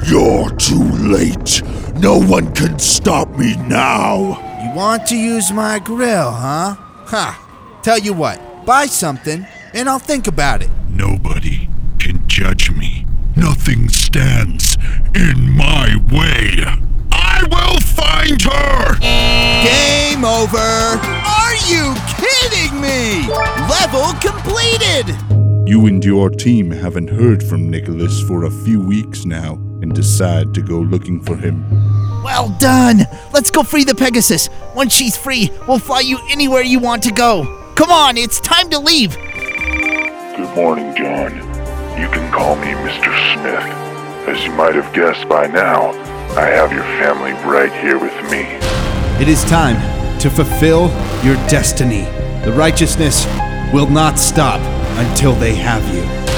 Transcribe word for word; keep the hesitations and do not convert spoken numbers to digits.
You're too late. No one can stop me now. You want to use my grill, huh? Ha! Tell you what, buy something, and I'll think about it. Nobody can judge me. Nothing stands in my way. I will find her! Game over! Are you kidding me? Level completed! You and your team haven't heard from Nicholas for a few weeks now and decide to go looking for him. Well done! Let's go free the Pegasus. Once she's free, we'll fly you anywhere you want to go. Come on, it's time to leave. Good morning, John. You can call me Mister Smith. As you might have guessed by now, I have your family right here with me. It is time to fulfill your destiny. The righteousness will not stop until they have you.